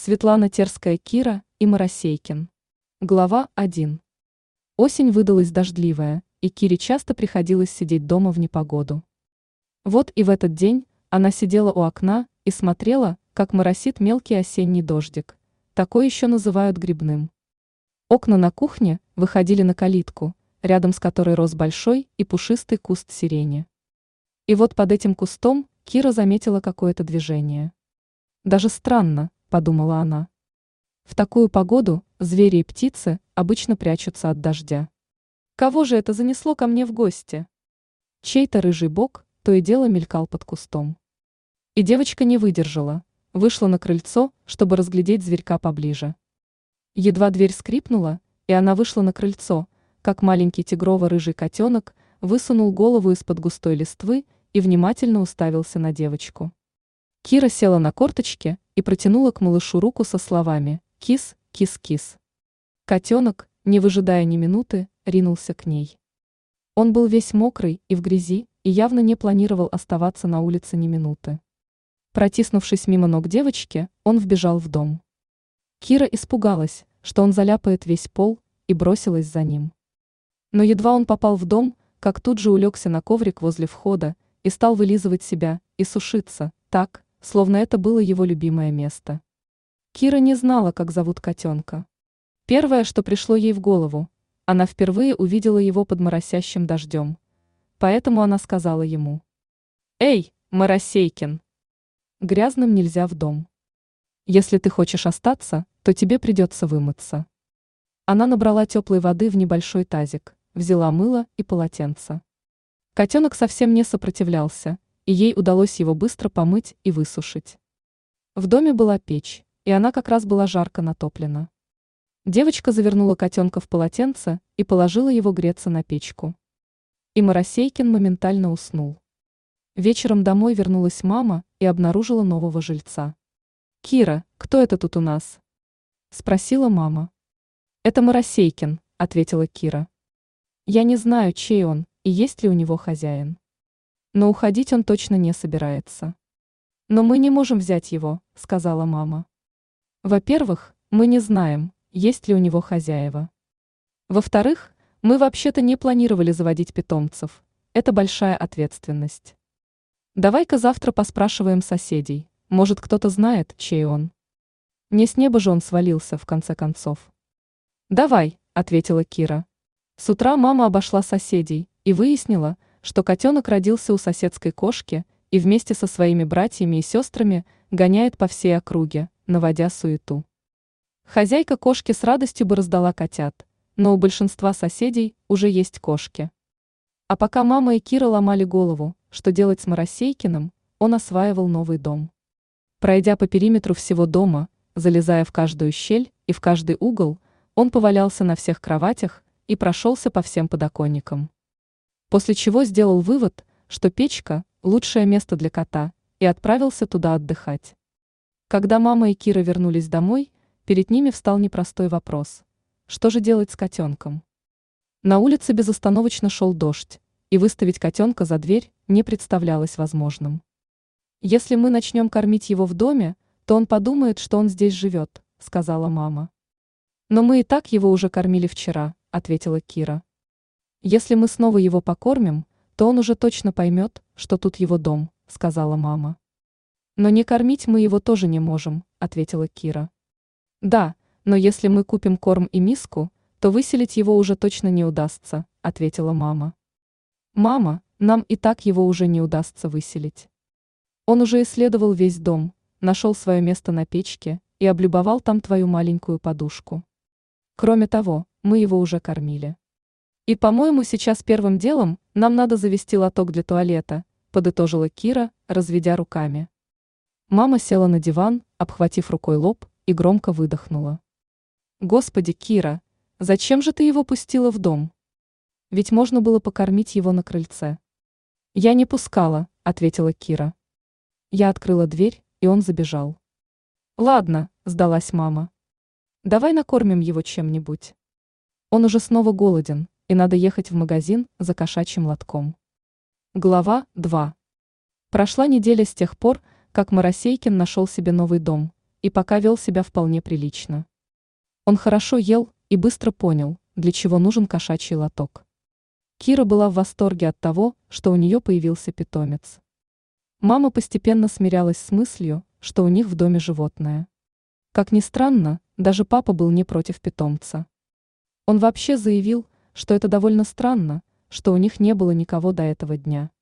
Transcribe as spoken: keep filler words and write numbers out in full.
Светлана Терская, Кира и Моросейкин. Глава один. Осень выдалась дождливая, и Кире часто приходилось сидеть дома в непогоду. Вот и в этот день она сидела у окна и смотрела, как моросит мелкий осенний дождик. Такой еще называют грибным. Окна на кухне выходили на калитку, рядом с которой рос большой и пушистый куст сирени. И вот под этим кустом Кира заметила какое-то движение. Даже странно, подумала она. В такую погоду звери и птицы обычно прячутся от дождя. Кого же это занесло ко мне в гости? Чей-то рыжий бок то и дело мелькал под кустом. И девочка не выдержала, вышла на крыльцо, чтобы разглядеть зверька поближе. Едва дверь скрипнула, и она вышла на крыльцо, как маленький тигрово-рыжий котенок высунул голову из-под густой листвы и внимательно уставился на девочку. Кира села на корточки и протянула к малышу руку со словами «Кис, кис, кис». Котенок, не выжидая ни минуты, ринулся к ней. Он был весь мокрый и в грязи, и явно не планировал оставаться на улице ни минуты. Протиснувшись мимо ног девочки, он вбежал в дом. Кира испугалась, что он заляпает весь пол, и бросилась за ним. Но едва он попал в дом, как тут же улегся на коврик возле входа и стал вылизывать себя и сушиться, так, словно это было его любимое место. Кира не знала, как зовут котенка. Первое, что пришло ей в голову, она впервые увидела его под моросящим дождем. Поэтому она сказала ему: «Эй, Моросейкин! Грязным нельзя в дом. Если ты хочешь остаться, то тебе придется вымыться». Она набрала теплой воды в небольшой тазик, взяла мыло и полотенце. Котенок совсем не сопротивлялся, и ей удалось его быстро помыть и высушить. В доме была печь, и она как раз была жарко натоплена. Девочка завернула котенка в полотенце и положила его греться на печку. И Моросейкин моментально уснул. Вечером домой вернулась мама и обнаружила нового жильца. «Кира, кто это тут у нас?» – спросила мама. «Это Моросейкин», – ответила Кира. «Я не знаю, чей он и есть ли у него хозяин. Но уходить он точно не собирается». «Но мы не можем взять его», – сказала мама. «Во-первых, мы не знаем, есть ли у него хозяева. Во-вторых, мы вообще-то не планировали заводить питомцев. Это большая ответственность. Давай-ка завтра поспрашиваем соседей, может, кто-то знает, чей он. Не с неба же он свалился, в конце концов». «Давай», – ответила Кира. С утра мама обошла соседей и выяснила, что котенок родился у соседской кошки и вместе со своими братьями и сестрами гоняет по всей округе, наводя суету. Хозяйка кошки с радостью бы раздала котят, но у большинства соседей уже есть кошки. А пока мама и Кира ломали голову, что делать с Моросейкиным, он осваивал новый дом. Пройдя по периметру всего дома, залезая в каждую щель и в каждый угол, он повалялся на всех кроватях и прошелся по всем подоконникам. После чего сделал вывод, что печка – лучшее место для кота, и отправился туда отдыхать. Когда мама и Кира вернулись домой, перед ними встал непростой вопрос: что же делать с котенком? На улице безостановочно шел дождь, и выставить котенка за дверь не представлялось возможным. «Если мы начнем кормить его в доме, то он подумает, что он здесь живет», – сказала мама. «Но мы и так его уже кормили вчера», – ответила Кира. «Если мы снова его покормим, то он уже точно поймет, что тут его дом», – сказала мама. «Но не кормить мы его тоже не можем», – ответила Кира. «Да, но если мы купим корм и миску, то выселить его уже точно не удастся», – ответила мама. «Мама, нам и так его уже не удастся выселить. Он уже исследовал весь дом, нашел свое место на печке и облюбовал там твою маленькую подушку. Кроме того, мы его уже кормили. И, по-моему, сейчас первым делом нам надо завести лоток для туалета», – подытожила Кира, разведя руками. Мама села на диван, обхватив рукой лоб, и громко выдохнула. «Господи, Кира, зачем же ты его пустила в дом? Ведь можно было покормить его на крыльце». «Я не пускала», – ответила Кира. Я открыла дверь, и он забежал. «Ладно», – сдалась мама. «Давай накормим его чем-нибудь. Он уже снова голоден, и надо ехать в магазин за кошачьим лотком». Глава два. Прошла неделя с тех пор, как Моросейкин нашел себе новый дом, и пока вел себя вполне прилично. Он хорошо ел и быстро понял, для чего нужен кошачий лоток. Кира была в восторге от того, что у нее появился питомец. Мама постепенно смирялась с мыслью, что у них в доме животное. Как ни странно, даже папа был не против питомца. Он вообще заявил, что это довольно странно, что у них не было никого до этого дня.